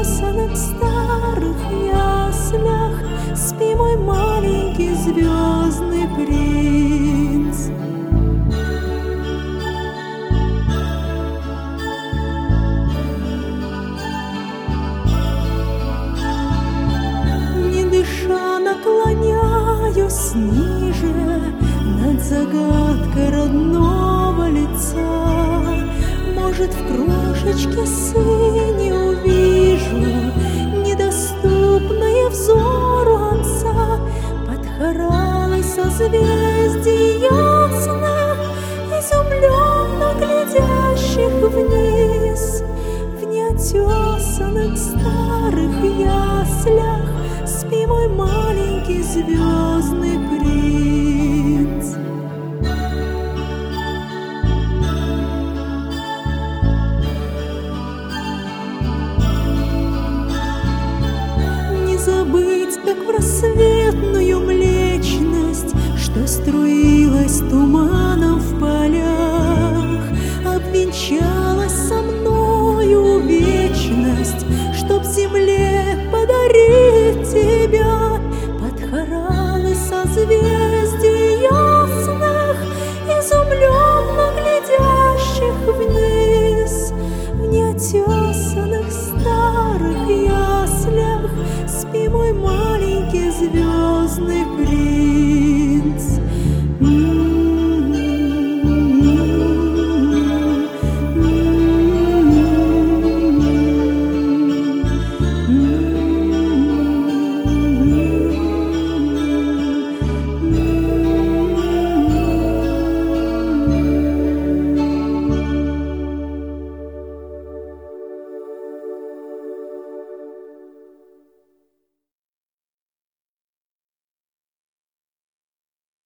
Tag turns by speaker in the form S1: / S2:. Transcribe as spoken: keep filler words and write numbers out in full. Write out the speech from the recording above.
S1: неотесанных старых яслях спи, мой маленький звездный принц. Не дыша наклоняюсь ниже над загадкой родного лица. Может, в крошечке сыне увижу недоступное взору отца. Под хоралы созвездий ясных, изумленно глядящих вниз, в неотесанных старых яслях спи, мой маленький звездный принц. Забыть, как в рассветную млечность, что струилась туманом в полях, обвенчалась со мною вечность, чтоб земле подарить тебя. Под хоралы созвездий ясных, изумленно глядящих вниз, в неотесанных старых яслях спи, мой маленький звездный принц.